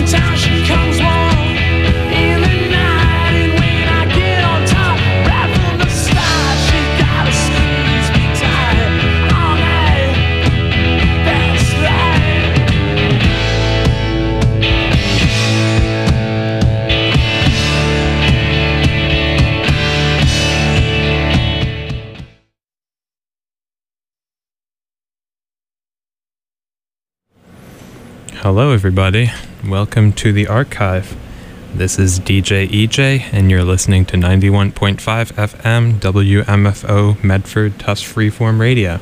Hello everybody, welcome to the archive. This is DJ EJ and you're listening to 91.5 FM WMFO Medford Tuss Freeform Radio.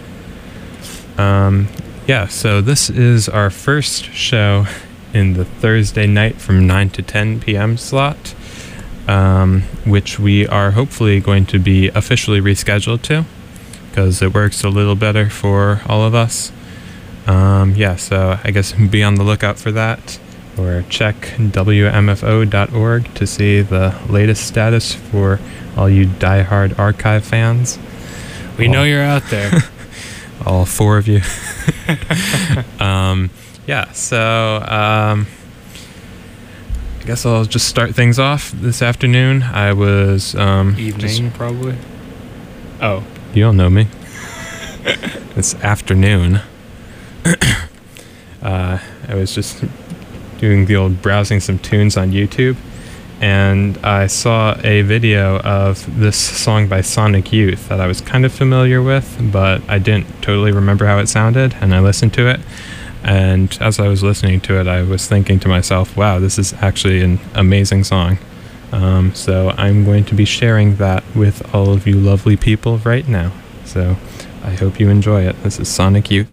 So this is our first show in the Thursday night from 9 to 10 p.m. slot, which we are hopefully going to be officially rescheduled to, because it works a little better for all of us. So I guess be on the lookout for that, or check WMFO.org to see the latest status for all you diehard archive fans. We know you're out there. All four of you. I guess I'll just start things off this afternoon. I was... Evening, probably. Oh. You don't know me. It's afternoon. I was just doing the old browsing some tunes on YouTube, and I saw a video of this song by Sonic Youth that I was kind of familiar with, but I didn't totally remember how it sounded, and I listened to it, and as I was listening to it, I was thinking to myself, wow, this is actually an amazing song. So I'm going to be sharing that with all of you lovely people right now. So I hope you enjoy it. This is Sonic Youth.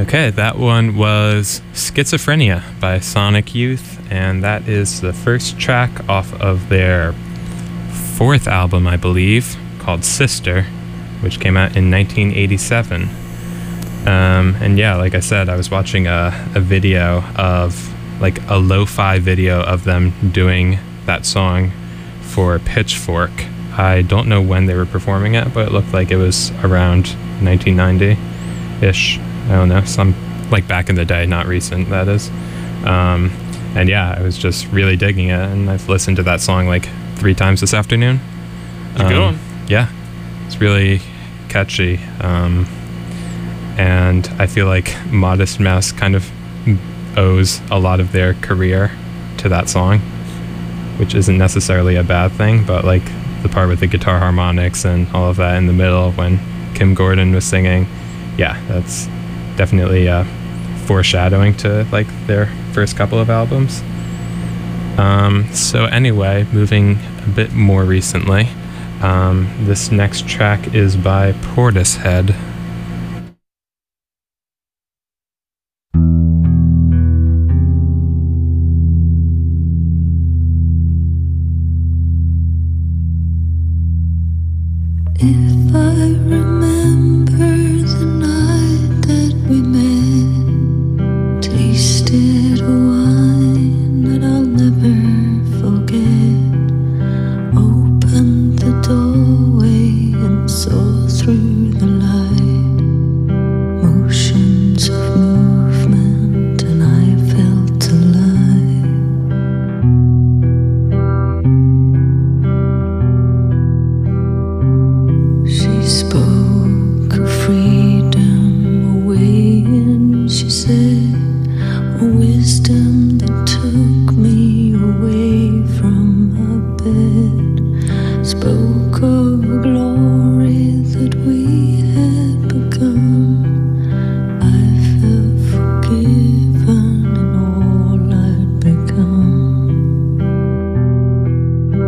Okay, that one was Schizophrenia by Sonic Youth, and that is the first track off of their fourth album, I believe, called Sister, which came out in 1987. And yeah, like I said, I was watching a video of, like, a lo-fi video of them doing that song for Pitchfork. I don't know when they were performing it, but it looked like it was around 1990-ish. I don't know, some, like, back in the day, not recent, that is. And yeah, I was just really digging it, and I've listened to that song like 3 times this afternoon. It's a good one. Yeah, it's really catchy. And I feel like Modest Mouse kind of owes a lot of their career to that song, which isn't necessarily a bad thing, but like the part with the guitar harmonics and all of that in the middle when Kim Gordon was singing, yeah, that's definitely foreshadowing to like their first couple of albums. So anyway, moving a bit more recently, this next track is by Portishead. If I remember the night that we met, tasted a wine that I'll never forget, opened the doorway and saw through the light, motions of movement, and I felt alive. She spoke of freedom, a way in, she said, a wisdom that took me away from her bed, spoke of a glory that we had begun. I felt forgiven in all I'd become.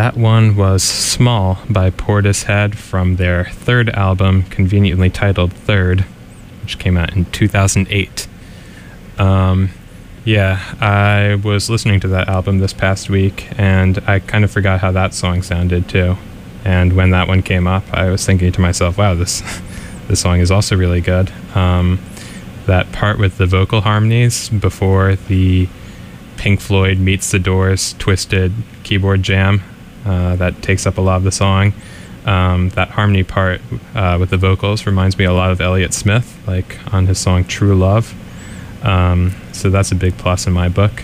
that one was Small by Portishead from their third album, conveniently titled Third, which came out in 2008. Yeah, I was listening to that album this past week, and I kind of forgot how that song sounded too. And when that one came up, I was thinking to myself, wow, this song is also really good. That part with the vocal harmonies before the Pink Floyd meets the Doors twisted keyboard jam that takes up a lot of the song. That harmony part with the vocals reminds me a lot of Elliott Smith, like on his song True Love. So that's a big plus in my book.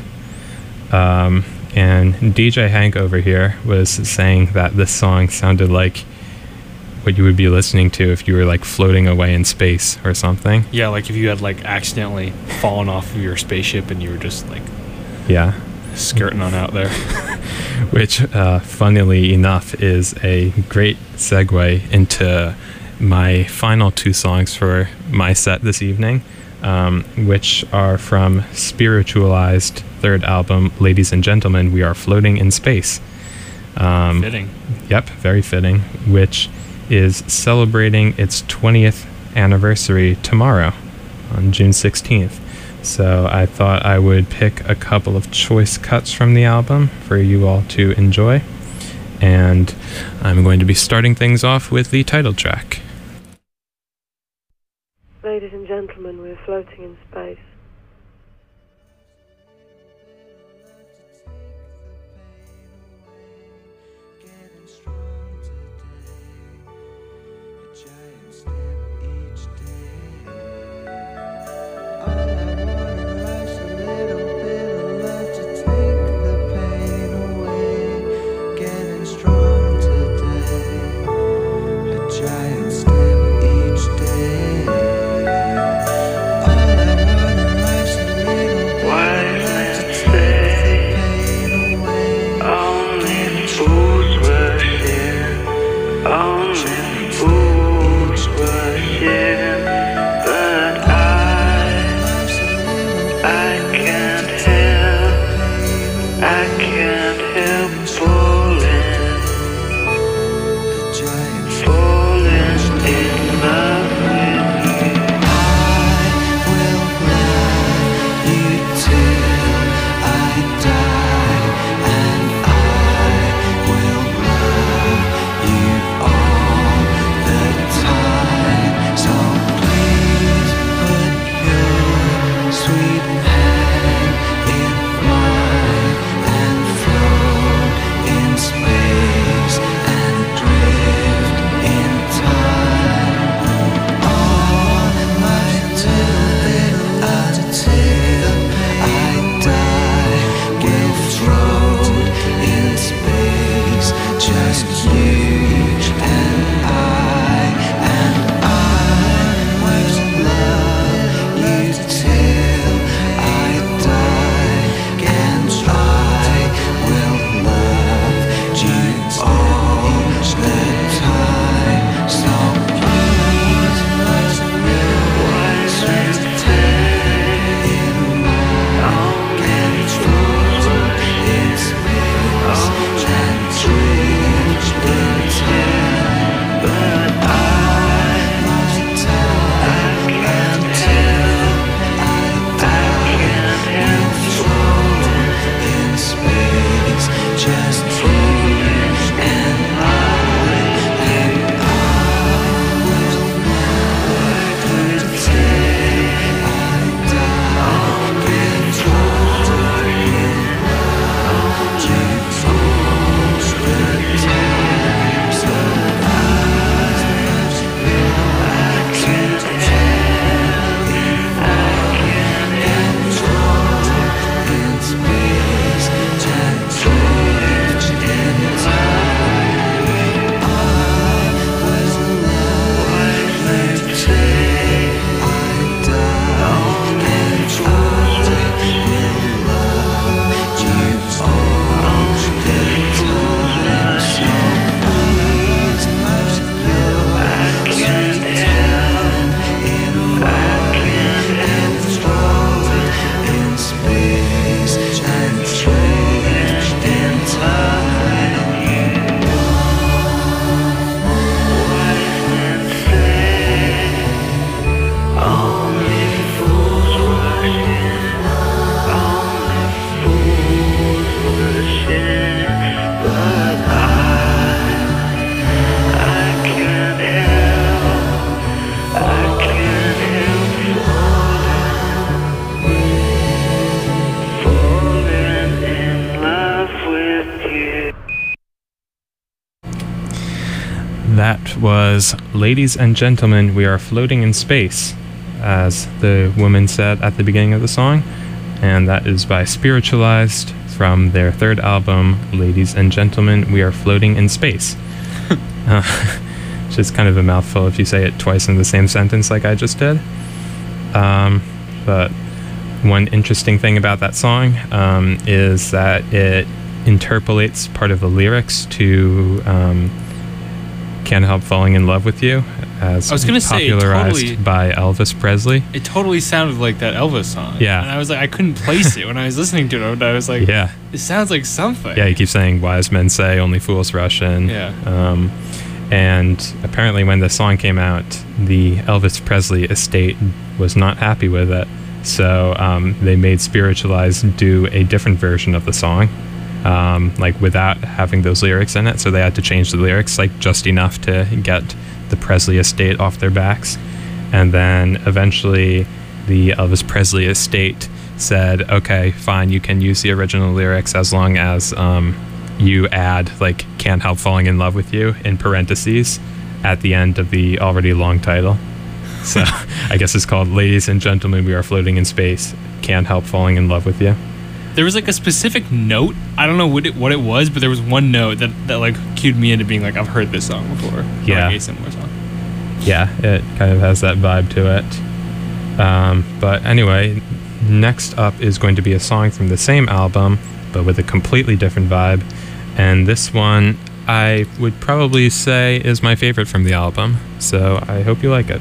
And DJ Hank over here was saying that this song sounded like what you would be listening to if you were like floating away in space or something. Yeah, like if you had like accidentally fallen off of your spaceship and you were just like skirting on out there. Which, funnily enough, is a great segue into my final two songs for my set this evening, which are from Spiritualized third album, Ladies and Gentlemen, We Are Floating in Space. Fitting. Yep, very fitting, which is celebrating its 20th anniversary tomorrow on June 16th. So I thought I would pick a couple of choice cuts from the album for you all to enjoy. And I'm going to be starting things off with the title track. Ladies and gentlemen, we're floating in space. Dream That was Ladies and Gentlemen, We Are Floating in Space, as the woman said at the beginning of the song. And that is by Spiritualized from their third album, Ladies and Gentlemen, We Are Floating in Space. Which is kind of a mouthful if you say it twice in the same sentence like I just did. But one interesting thing about that song is that it interpolates part of the lyrics to Can't Help Falling in Love with You, as I was gonna say, popularized by Elvis Presley. It totally sounded like that Elvis song. Yeah. And I was like, I couldn't place it when I was listening to it. I was like, Yeah. it sounds like something. Yeah, you keep saying wise men say only fools rush in. Yeah. And apparently when the song came out, the Elvis Presley estate was not happy with it. So they made Spiritualized do a different version of the song, like without having those lyrics in it. So they had to change the lyrics like just enough to get the Presley estate off their backs. And then eventually the Elvis Presley estate said, okay, fine, you can use the original lyrics as long as you add like Can't Help Falling in Love with You in parentheses at the end of the already long title. So I guess it's called Ladies and Gentlemen, We Are Floating in Space, Can't Help Falling in Love with You. There was like a specific note. I don't know what it was, but there was one note that like cued me into being like, I've heard this song before. Yeah. Or like a similar song. Yeah, it kind of has that vibe to it. But anyway, next up is going to be a song from the same album, but with a completely different vibe. And this one, I would probably say is my favorite from the album. So I hope you like it.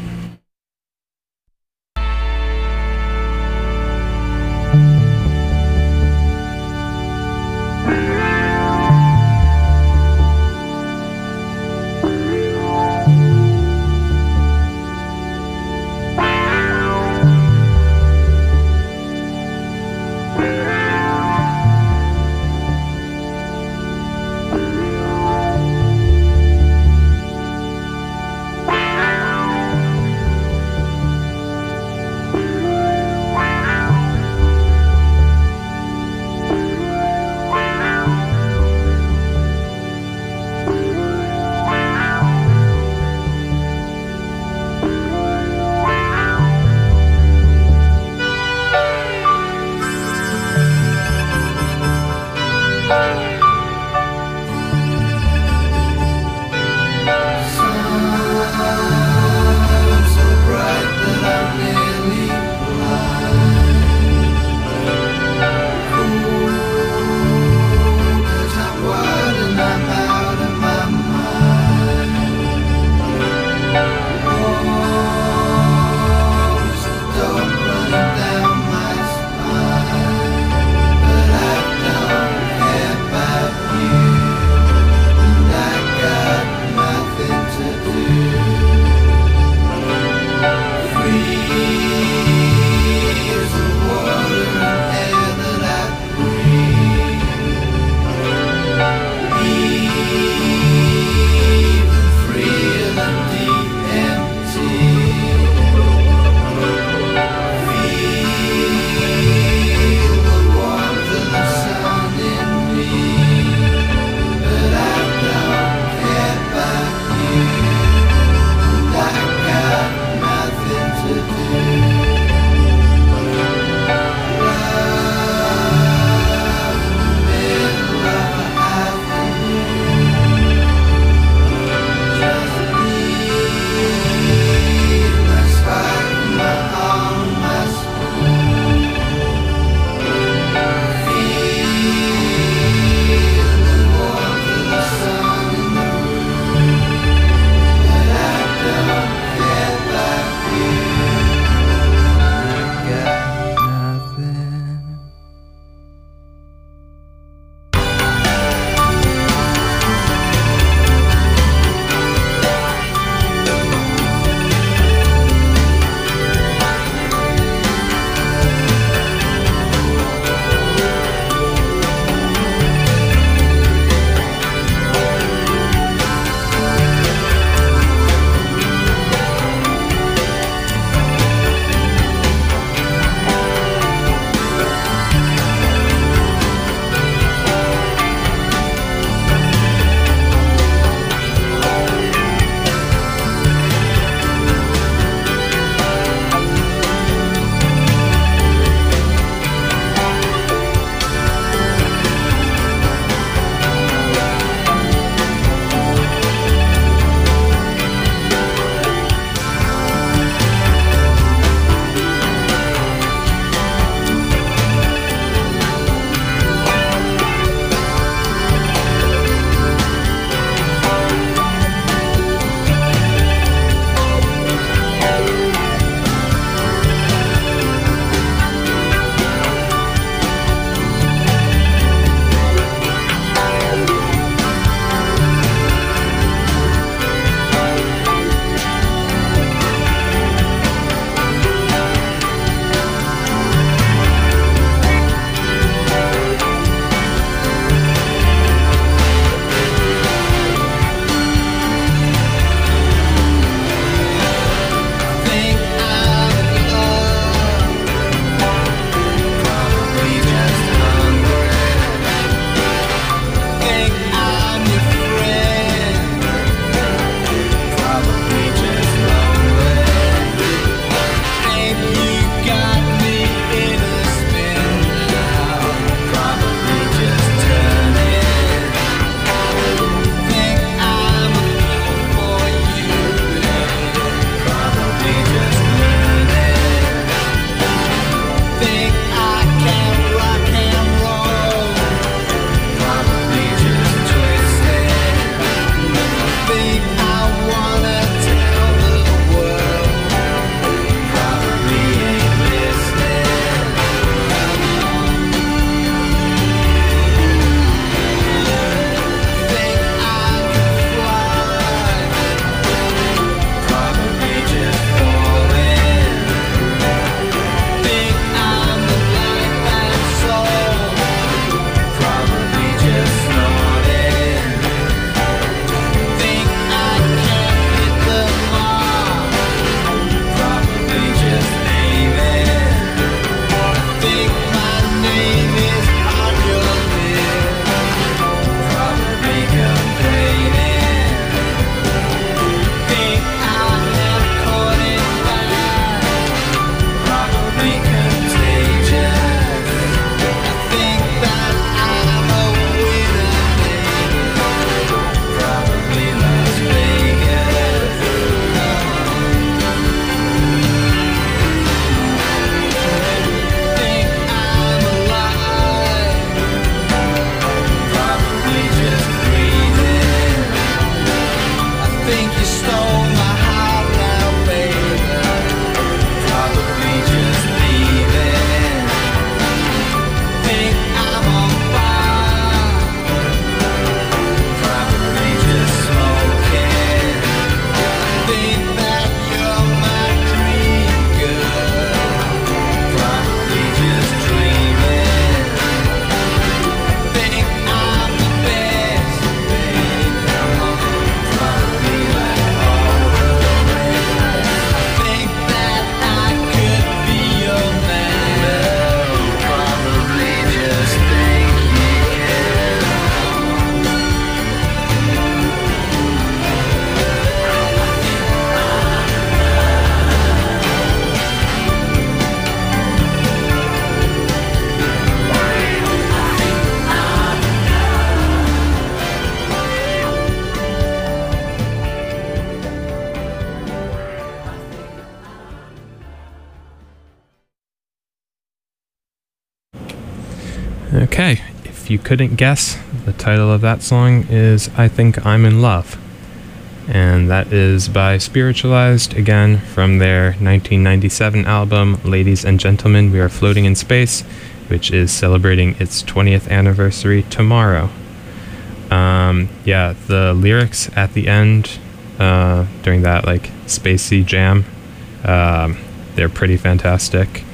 Okay, if you couldn't guess, the title of that song is I Think I'm in Love. And that is by Spiritualized, again, from their 1997 album, Ladies and Gentlemen, We Are Floating in Space, which is celebrating its 20th anniversary tomorrow. Yeah, the lyrics at the end, during that, like, spacey jam, they're pretty fantastic.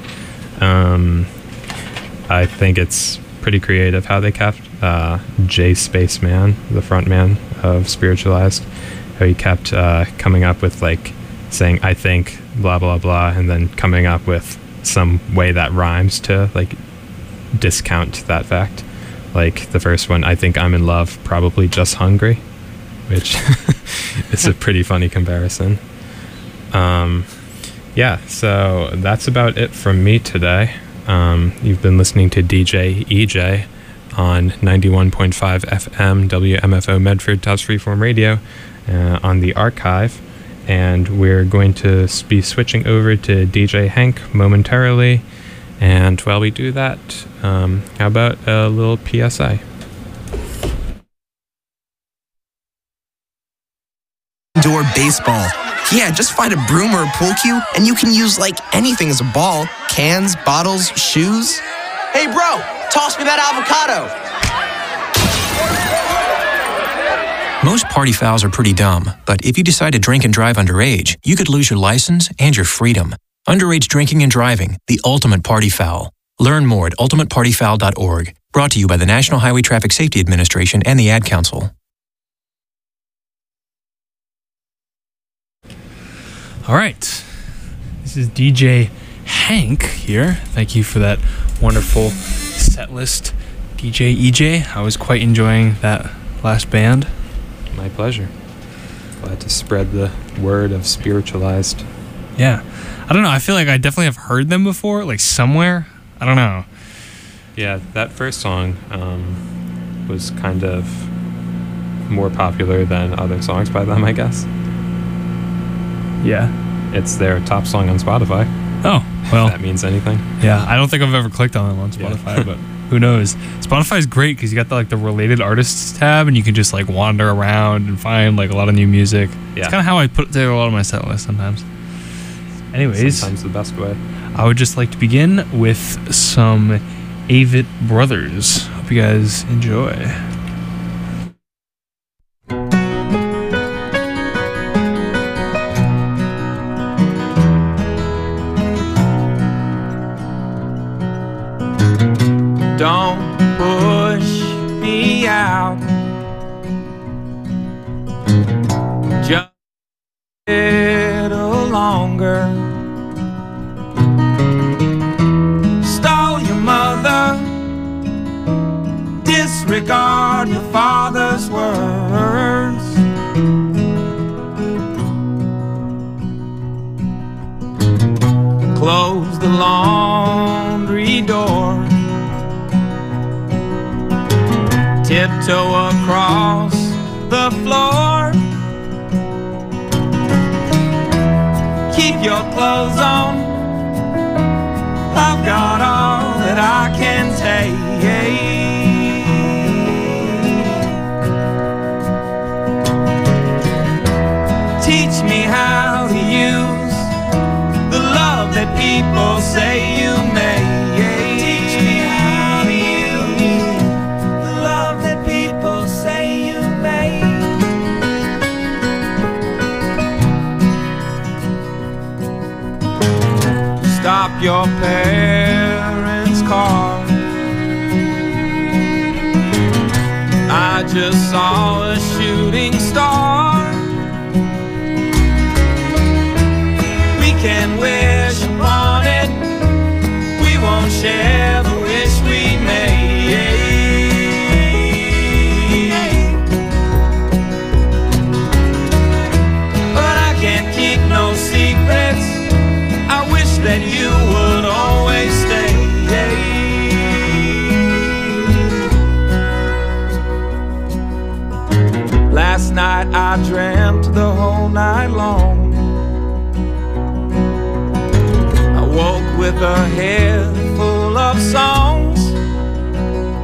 I think it's pretty creative how they kept Jay Spaceman, the frontman of Spiritualized, how he kept coming up with, like, saying I think blah blah blah, and then coming up with some way that rhymes to, like, discount that fact. Like the first one, I think I'm in love, probably just hungry, which is a pretty funny comparison. Yeah, so that's about it from me today. You've been listening to DJ EJ on 91.5 FM WMFO Medford Tufts Freeform Radio on the archive, and we're going to be switching over to DJ Hank momentarily. And while we do that, how about a little PSA? Indoor baseball. Yeah, just find a broom or a pool cue, and you can use, like, anything as a ball. Cans, bottles, shoes. Hey, bro, toss me that avocado. Most party fouls are pretty dumb, but if you decide to drink and drive underage, you could lose your license and your freedom. Underage drinking and driving, the ultimate party foul. Learn more at ultimatepartyfoul.org. Brought to you by the National Highway Traffic Safety Administration and the Ad Council. All right. This is DJ Hank here. Thank you for that wonderful set list, DJ EJ. I was quite enjoying that last band. My pleasure. Glad to spread the word of Spiritualized. Yeah. I don't know. I feel like I definitely have heard them before, like somewhere. I don't know. Yeah, that first song was kind of more popular than other songs by them, I guess. Yeah. It's their top song on Spotify. Oh, well. If that means anything. Yeah, I don't think I've ever clicked on them on Spotify, but who knows? Spotify is great because you got the related artists tab, and you can just, like, wander around and find, like, a lot of new music. Yeah. It's kind of how I put together a lot of my set list sometimes. Anyways, sometimes the best way. I would just like to begin with some Avett Brothers. Hope you guys enjoy. Don't push me out. Just a little longer. Stole your mother. Disregard your father's words. Close the laundry door. Tiptoe across the floor. Keep your clothes on. I've got all that I can take. Teach me how to use the love that people say you may. Teach me how to use the love that people say you may. Stop your parents' car. I just saw a shooting star. We can wish upon it. We won't share the wish we made. But I can't keep no secrets. I wish that you would always stay. Last night I dreamt the whole night long. I woke with a head full of songs.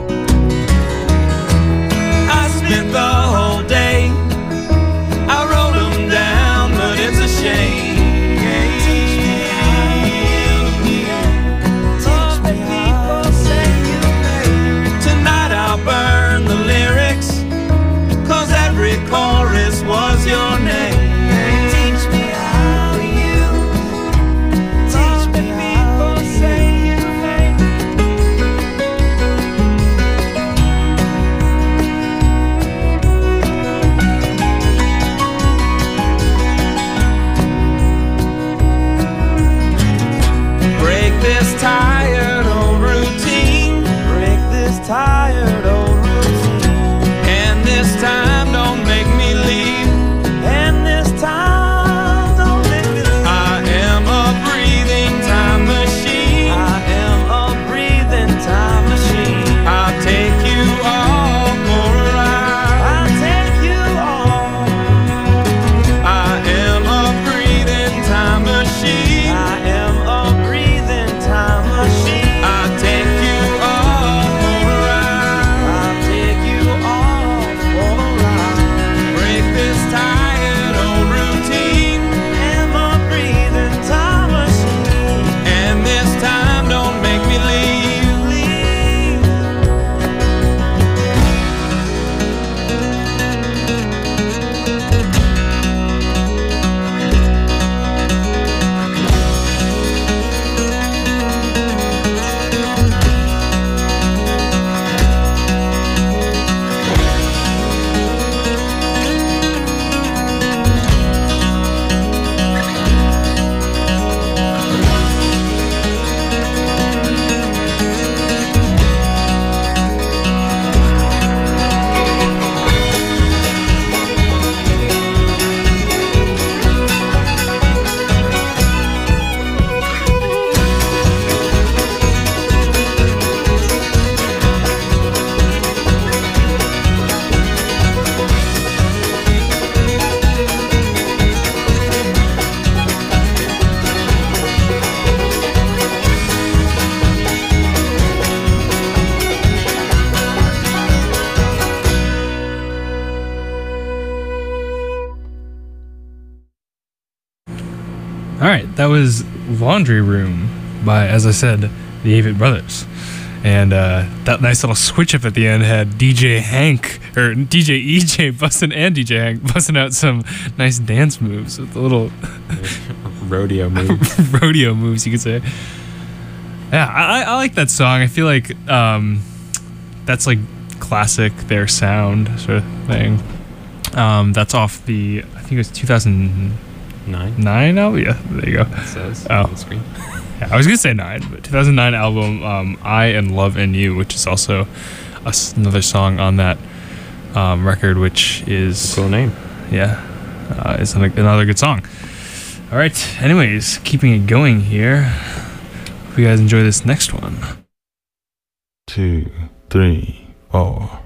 All right, that was Laundry Room by, as I said, the Avett Brothers. And that nice little switch up at the end had DJ Hank, or DJ EJ busting, and DJ Hank busting out some nice dance moves with the little rodeo moves. Rodeo moves, you could say. Yeah, I like that song. I feel like that's like classic their sound sort of thing. That's off the, I think it was 2009 album? Yeah, there you go. It says on the screen. Yeah, I was going to say 9, but 2009 album, I and Love and You, which is also another song on that record, which is... Cool name. Yeah, it's another good song. All right, anyways, keeping it going here. Hope you guys enjoy this next one. 2, 3, 4.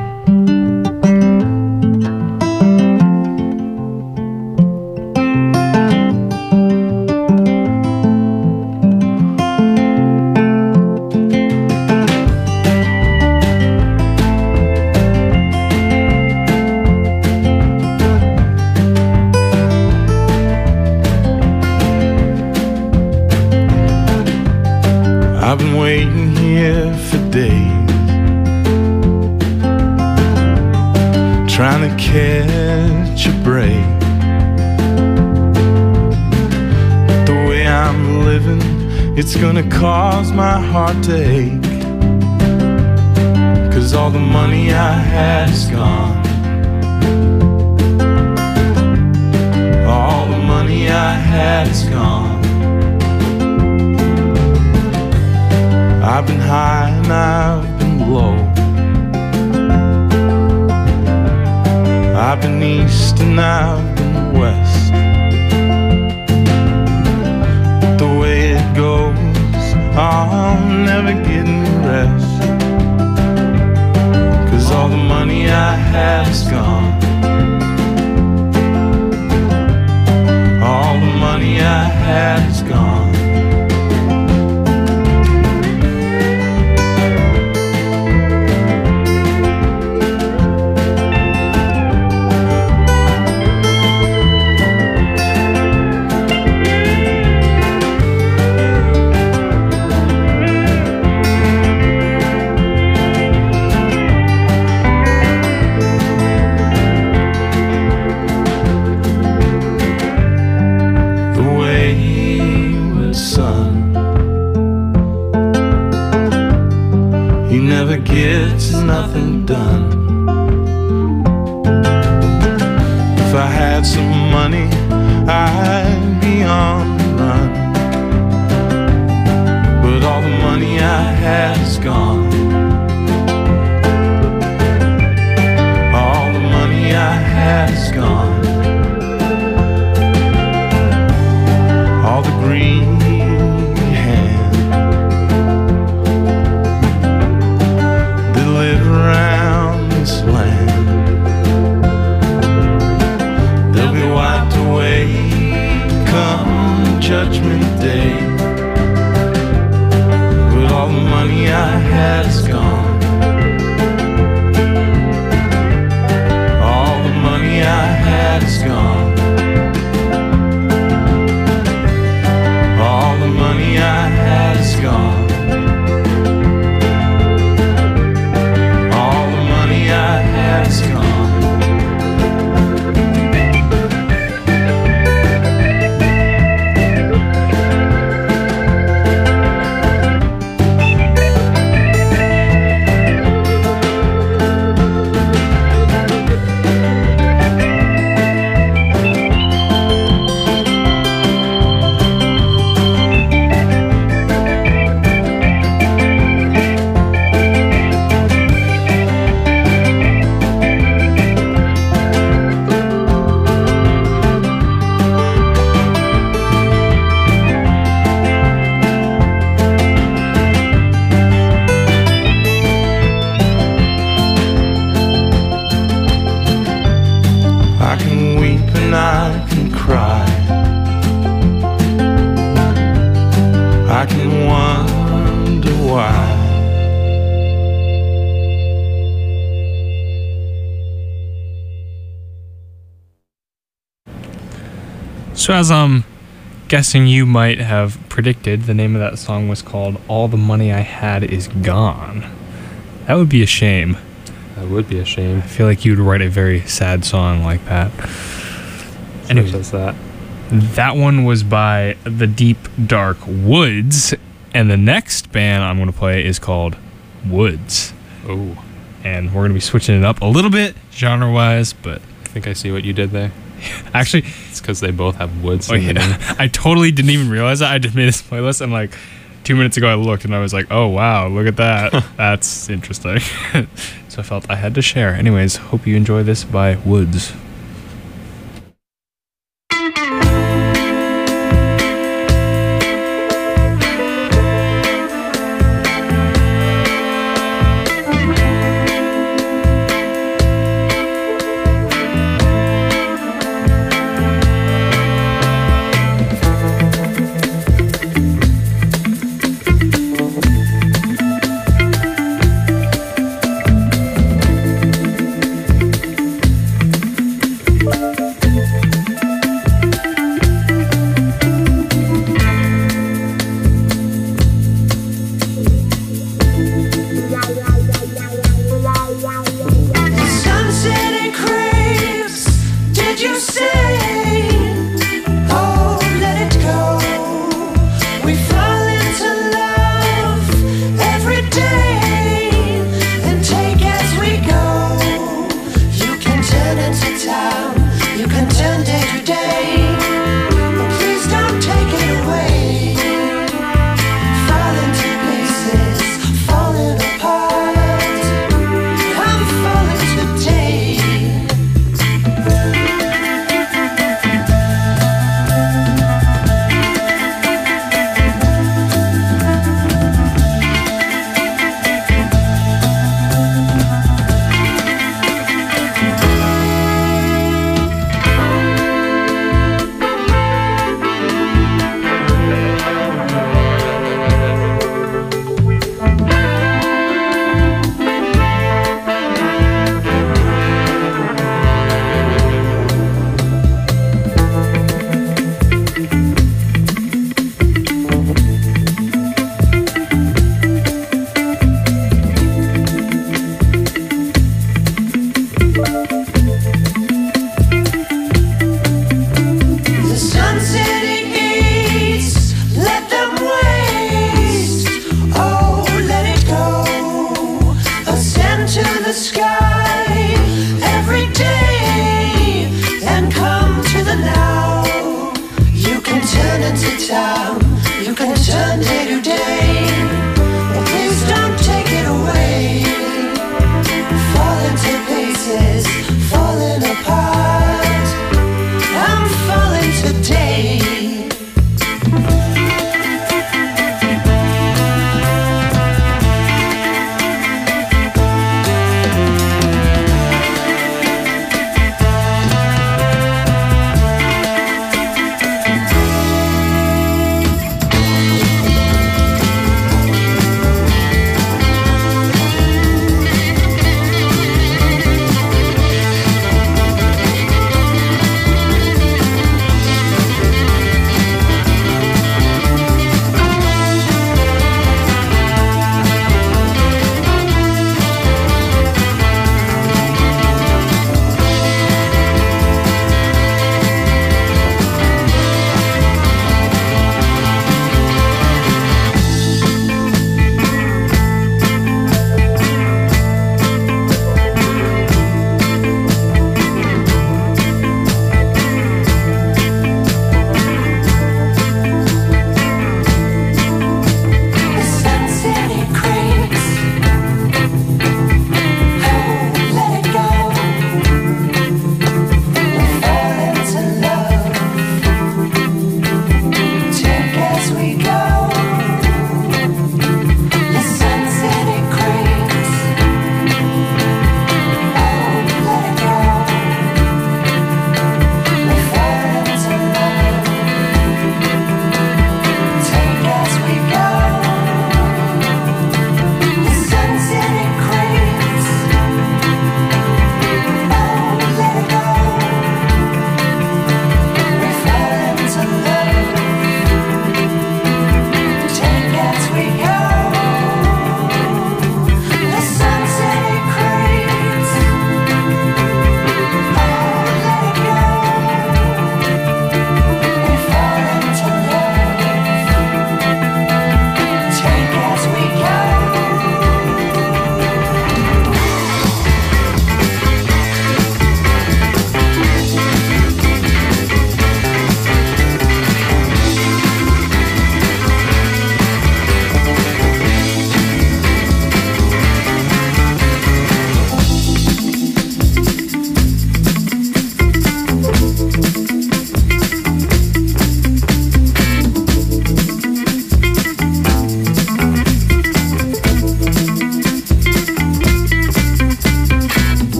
I've been waiting here for days, trying to catch a break. But the way I'm living, it's gonna cause my heart to ache. 'Cause all the money I had is gone. All the money I had is gone. I've been high and I've been low. I've been east and I've been west. But the way it goes, I'll never get any rest. 'Cause all the money I had is gone. All the money I had is gone. Gets nothing done. If I had some money, I'd be on the run. But all the money I had is gone. All the money I had is gone. All the green around this land, they'll be wiped away come Judgment Day. But all the money I had is gone. All the money I had is gone. All the money I had is gone. It's gone. So as guessing you might have predicted, the name of that song was called All the Money I Had Is Gone. That would be a shame. That would be a shame. I feel like you'd write a very sad song like that. Anyway, does that. That one was by The Deep Dark Woods, and the next band I'm going to play is called Woods. Oh. And we're going to be switching it up a little bit, genre-wise, but... I think I see what you did there. Actually... It's because they both have woods. Oh, yeah. I totally didn't even realize that. I just made this playlist, and like 2 minutes ago I looked, and I was like, oh, wow, look at that. That's interesting. So I felt I had to share. Anyways, hope you enjoy this by Woods.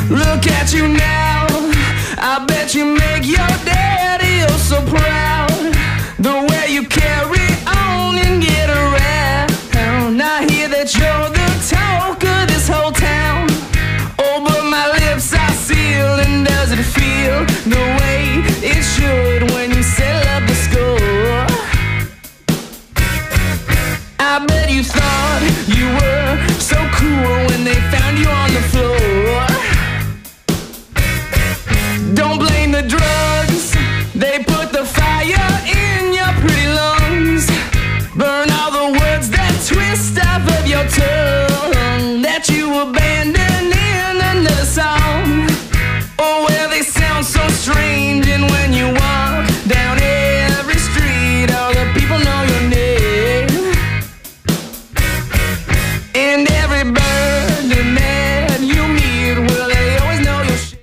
Look at you now, I bet you make your daddy oh so proud. The way you carry on and get around. I hear that you're the talk of this whole town. Oh, but my lips are sealed, and does it feel the way it should when you settle up the score? I bet you thought you were so cool when they found you on the floor. Don't blame the drugs, they put the fire in your pretty lungs. Burn all the words that twist off of your tongue that you abandoned in another song. Oh, well, they sound so strange, and when you walk down every street, all the people know your name. And every bird that you meet, well, they always know your shit.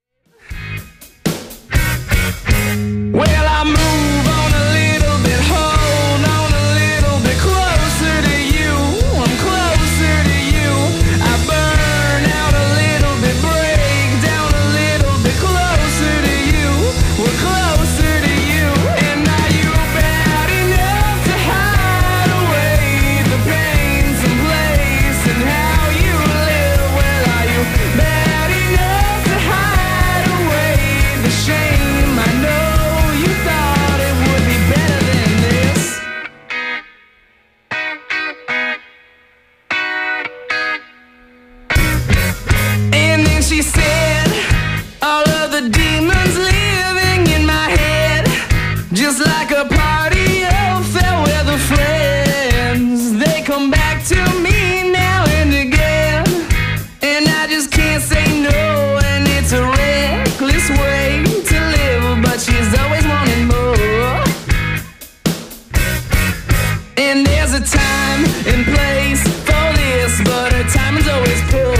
Well, I move on a little bit, hold on a little bit closer to you. I'm closer to you. I burn out a little bit, break down a little bit closer to you. We're closer to you. And are you bad enough to hide away the pain someplace and how you live? Well, are you bad enough to hide away the shame? I know you thought it would be better than this. And then she said, all of the demons living in my head, just like a party of fair weather friends. They come back to me now and again, and I just can't say no. And it's a reckless way to live, but she's always wanting more. And there's a time and place for this, but her time is always poor.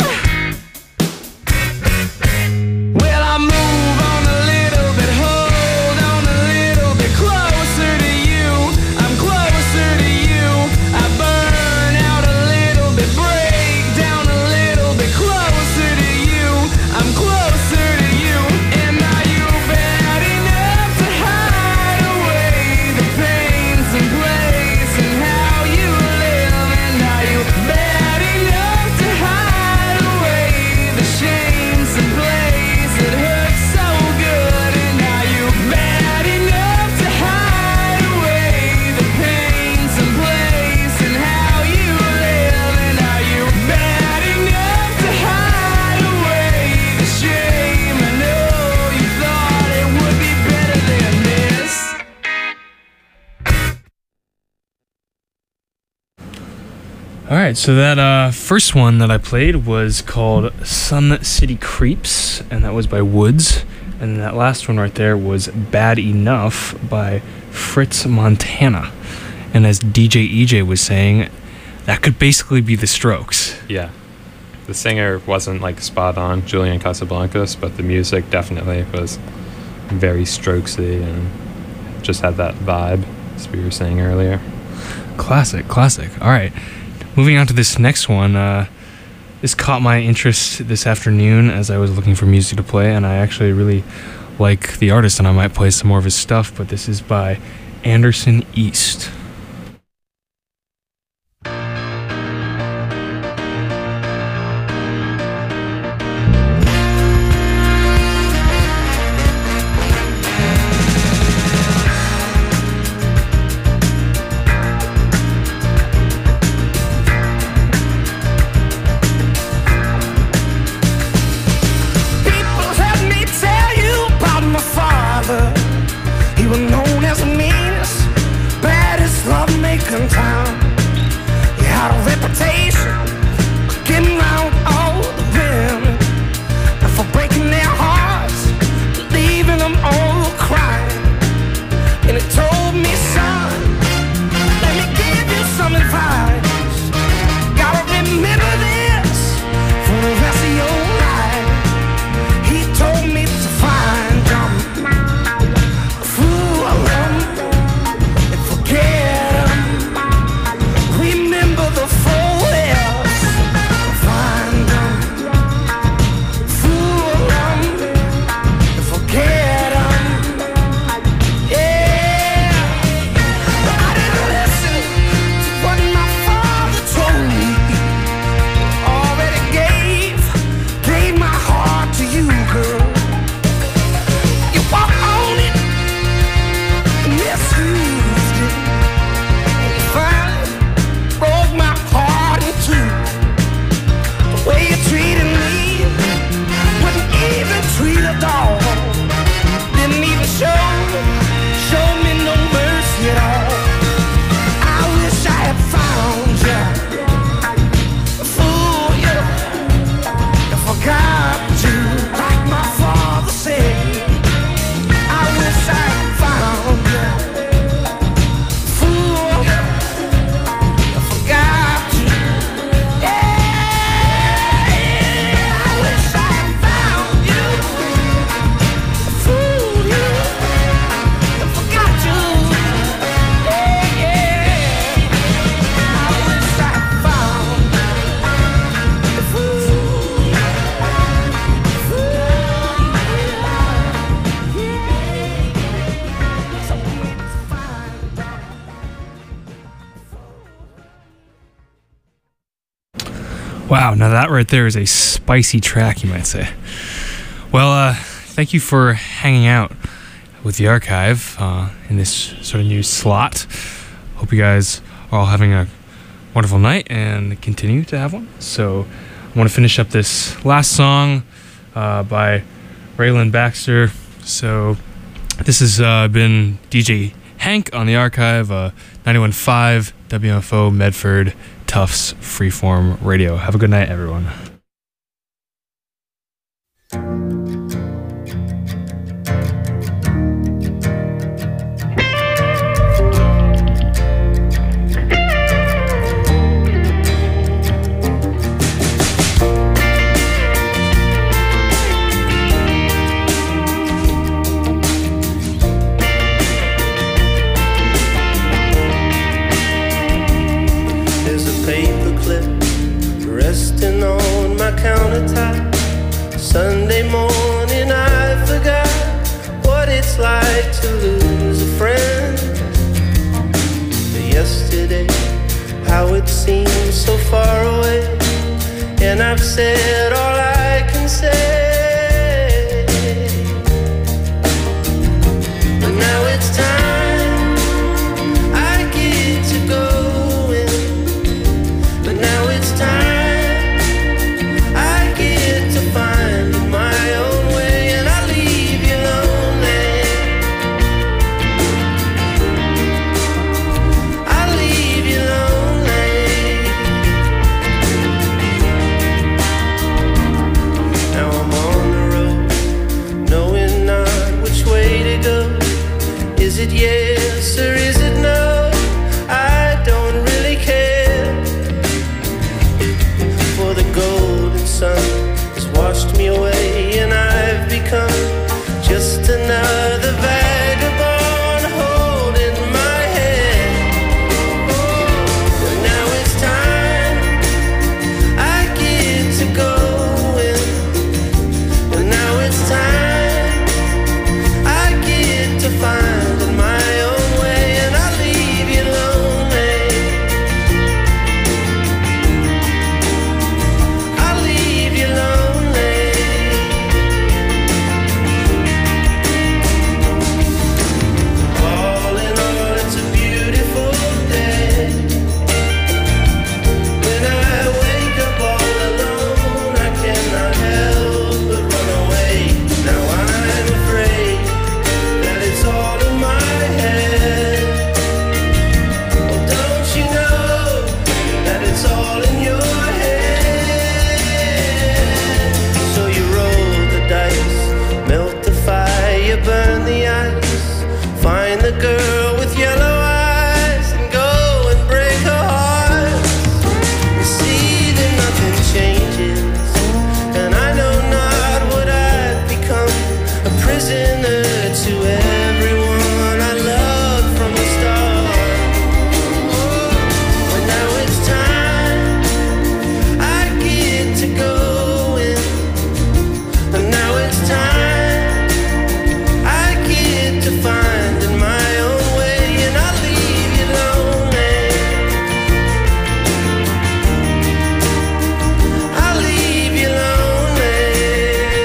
Well, I move on a little bit, hold on a little bit closer to you. I'm closer to you. I burn out a little bit, break down a little bit closer to you. I'm closer to you. And are you bad enough to hide away the pain someplace and how you live? And are you bad enough to hide away the shame someplace that hurts so good? And are you bad enough to hide away the pain someplace and how you live? And are you bad enough to hide away the shame? I know you thought it would be better than this. All right, so that first one that I played was called Sun City Creeps, and that was by Woods. And that last one right there was Bad Enough by Fritz Montana. And as DJ EJ was saying, that could basically be the Strokes. Yeah. The singer wasn't like spot on, Julian Casablancas, but the music definitely was very Strokesy and just had that vibe, as we were saying earlier. Classic. All right. Moving on to this next one. This caught my interest this afternoon as I was looking for music to play, and I actually really like the artist, and I might play some more of his stuff, but this is by Anderson East. People heard me tell you about my father. He was known as the meanest, baddest Wow, now that right there is a spicy track, you might say. Well, thank you for hanging out with the archive in this sort of new slot. Hope you guys are all having a wonderful night and continue to have one. So I want to finish up this last song by Raylan Baxter. So this has been DJ Hank on the archive, 91.5 WMFO Medford Tufts Freeform Radio. Have a good night, everyone. Resting on my countertop. Sunday morning I forgot what it's like to lose a friend. Yesterday, how it seemed so far away. And I've said